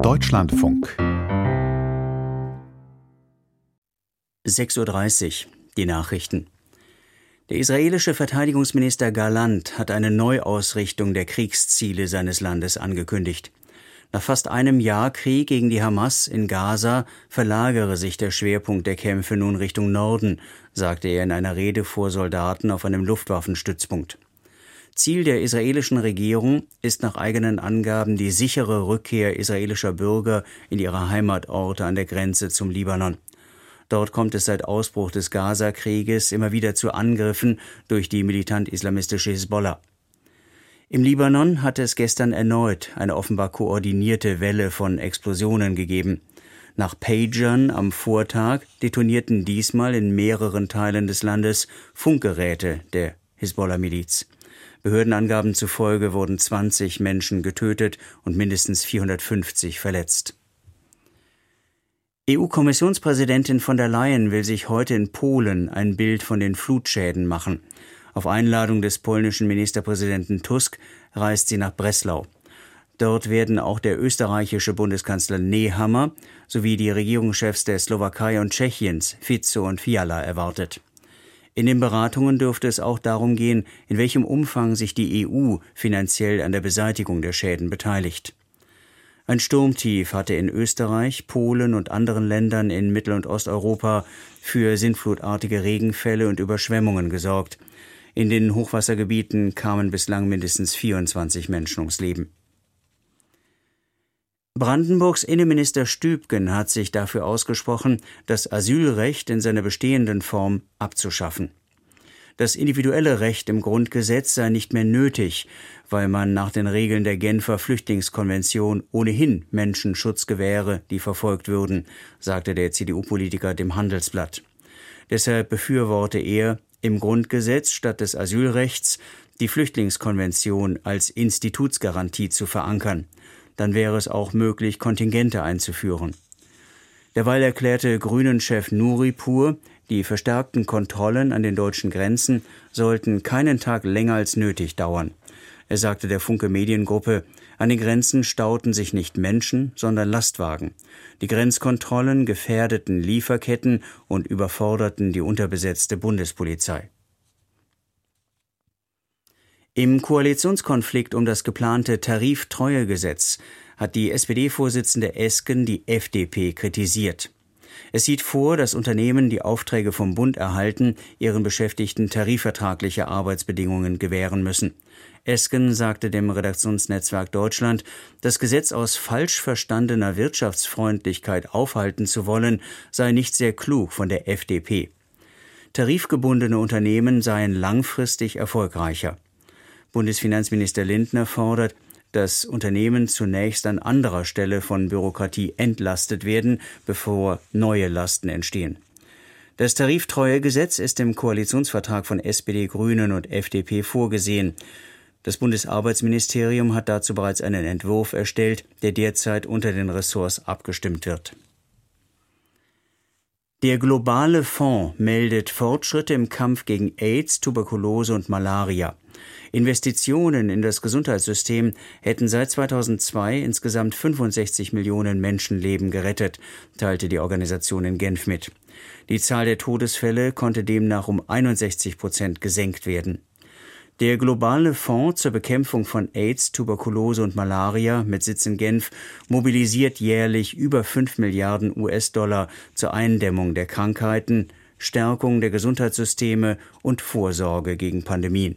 Deutschlandfunk 6:30 Uhr, die Nachrichten. Der israelische Verteidigungsminister Gallant hat eine Neuausrichtung der Kriegsziele seines Landes angekündigt. Nach fast einem Jahr Krieg gegen die Hamas in Gaza verlagere sich der Schwerpunkt der Kämpfe nun Richtung Norden, sagte er in einer Rede vor Soldaten auf einem Luftwaffenstützpunkt. Ziel der israelischen Regierung ist nach eigenen Angaben die sichere Rückkehr israelischer Bürger in ihre Heimatorte an der Grenze zum Libanon. Dort kommt es seit Ausbruch des Gaza-Krieges immer wieder zu Angriffen durch die militant-islamistische Hisbollah. Im Libanon hat es gestern erneut eine offenbar koordinierte Welle von Explosionen gegeben. Nach Pagern am Vortag detonierten diesmal in mehreren Teilen des Landes Funkgeräte der Hisbollah-Miliz. Behördenangaben zufolge wurden 20 Menschen getötet und mindestens 450 verletzt. EU-Kommissionspräsidentin von der Leyen will sich heute in Polen ein Bild von den Flutschäden machen. Auf Einladung des polnischen Ministerpräsidenten Tusk reist sie nach Breslau. Dort werden auch der österreichische Bundeskanzler Nehammer sowie die Regierungschefs der Slowakei und Tschechiens, Fico und Fiala, erwartet. In den Beratungen dürfte es auch darum gehen, in welchem Umfang sich die EU finanziell an der Beseitigung der Schäden beteiligt. Ein Sturmtief hatte in Österreich, Polen und anderen Ländern in Mittel- und Osteuropa für sintflutartige Regenfälle und Überschwemmungen gesorgt. In den Hochwassergebieten kamen bislang mindestens 24 Menschen ums Leben. Brandenburgs Innenminister Stübgen hat sich dafür ausgesprochen, das Asylrecht in seiner bestehenden Form abzuschaffen. Das individuelle Recht im Grundgesetz sei nicht mehr nötig, weil man nach den Regeln der Genfer Flüchtlingskonvention ohnehin Menschen Schutz gewähre, die verfolgt würden, sagte der CDU-Politiker dem Handelsblatt. Deshalb befürworte er, im Grundgesetz statt des Asylrechts die Flüchtlingskonvention als Institutsgarantie zu verankern. Dann wäre es auch möglich, Kontingente einzuführen. Derweil erklärte Grünen-Chef Nuripur, die verstärkten Kontrollen an den deutschen Grenzen sollten keinen Tag länger als nötig dauern. Er sagte der Funke Mediengruppe, an den Grenzen stauten sich nicht Menschen, sondern Lastwagen. Die Grenzkontrollen gefährdeten Lieferketten und überforderten die unterbesetzte Bundespolizei. Im Koalitionskonflikt um das geplante Tariftreuegesetz hat die SPD-Vorsitzende Esken die FDP kritisiert. Es sieht vor, dass Unternehmen, die Aufträge vom Bund erhalten, ihren Beschäftigten tarifvertragliche Arbeitsbedingungen gewähren müssen. Esken sagte dem Redaktionsnetzwerk Deutschland, das Gesetz aus falsch verstandener Wirtschaftsfreundlichkeit aufhalten zu wollen, sei nicht sehr klug von der FDP. Tarifgebundene Unternehmen seien langfristig erfolgreicher. Bundesfinanzminister Lindner fordert, dass Unternehmen zunächst an anderer Stelle von Bürokratie entlastet werden, bevor neue Lasten entstehen. Das Tariftreuegesetz ist im Koalitionsvertrag von SPD, Grünen und FDP vorgesehen. Das Bundesarbeitsministerium hat dazu bereits einen Entwurf erstellt, der derzeit unter den Ressorts abgestimmt wird. Der globale Fonds meldet Fortschritte im Kampf gegen AIDS, Tuberkulose und Malaria. Investitionen in das Gesundheitssystem hätten seit 2002 insgesamt 65 Millionen Menschenleben gerettet, teilte die Organisation in Genf mit. Die Zahl der Todesfälle konnte demnach um 61% gesenkt werden. Der globale Fonds zur Bekämpfung von AIDS, Tuberkulose und Malaria mit Sitz in Genf mobilisiert jährlich über 5 Milliarden US-Dollar zur Eindämmung der Krankheiten, Stärkung der Gesundheitssysteme und Vorsorge gegen Pandemien.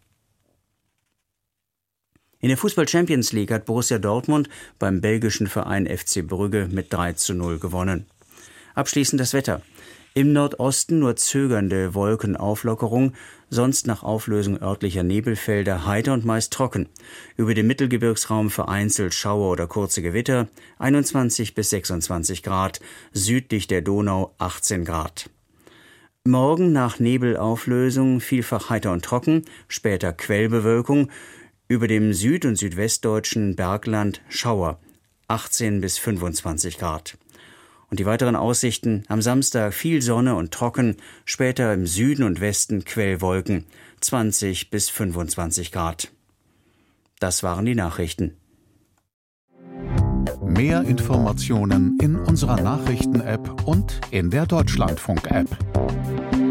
In der Fußball-Champions League hat Borussia Dortmund beim belgischen Verein FC Brügge mit 3:0 gewonnen. Abschließend das Wetter. Im Nordosten nur zögernde Wolkenauflockerung, sonst nach Auflösung örtlicher Nebelfelder heiter und meist trocken. Über dem Mittelgebirgsraum vereinzelt Schauer oder kurze Gewitter, 21 bis 26 Grad, südlich der Donau 18 Grad. Morgen nach Nebelauflösung vielfach heiter und trocken, später Quellbewölkung, über dem süd- und südwestdeutschen Bergland Schauer, 18 bis 25 Grad. Und die weiteren Aussichten: am Samstag viel Sonne und trocken, später im Süden und Westen Quellwolken, 20 bis 25 Grad. Das waren die Nachrichten. Mehr Informationen in unserer Nachrichten-App und in der Deutschlandfunk-App.